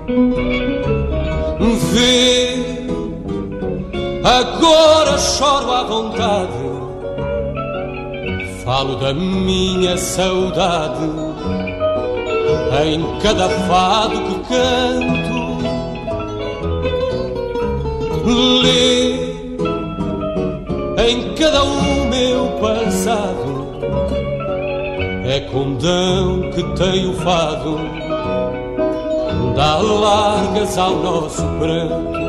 Vê, agora choro à vontade, falo da minha saudade em cada fado que canto. Lê em cada meu passado, é condão que tem o fado, dá largas ao nosso pranto.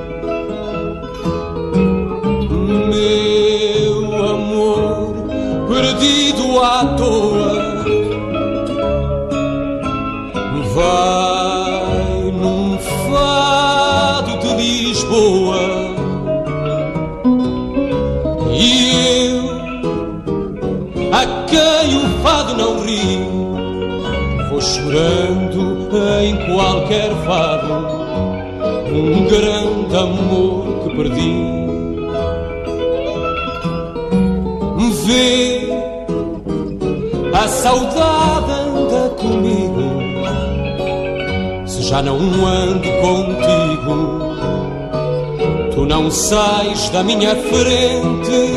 Meu amor perdido à toa, vai num fado de Lisboa, e eu, a quem o fado não ri, vou chorando em qualquer fado um grande amor que perdi. Vê, a saudade anda comigo, se já não ando contigo, tu não sais da minha frente.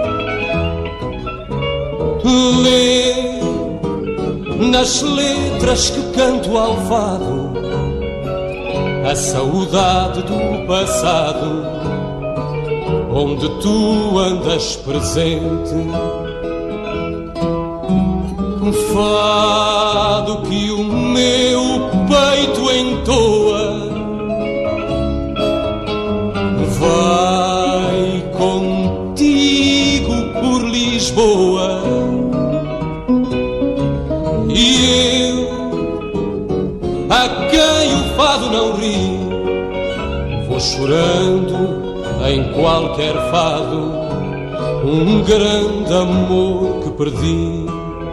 Lê nas letras que canto ao fado a saudade do passado, onde tu andas presente. Um fado que o meu peito entoa, vai contigo por Lisboa, e eu, a quem o fado não ri, vou chorando em qualquer fado um grande amor que perdi.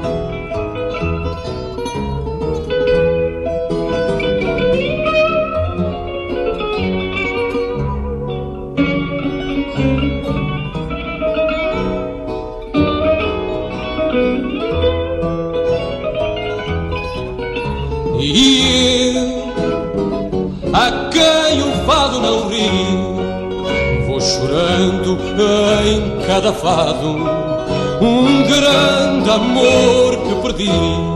E eu, a quem o fado não ri, vou chorando em cada fado um grande amor que perdi.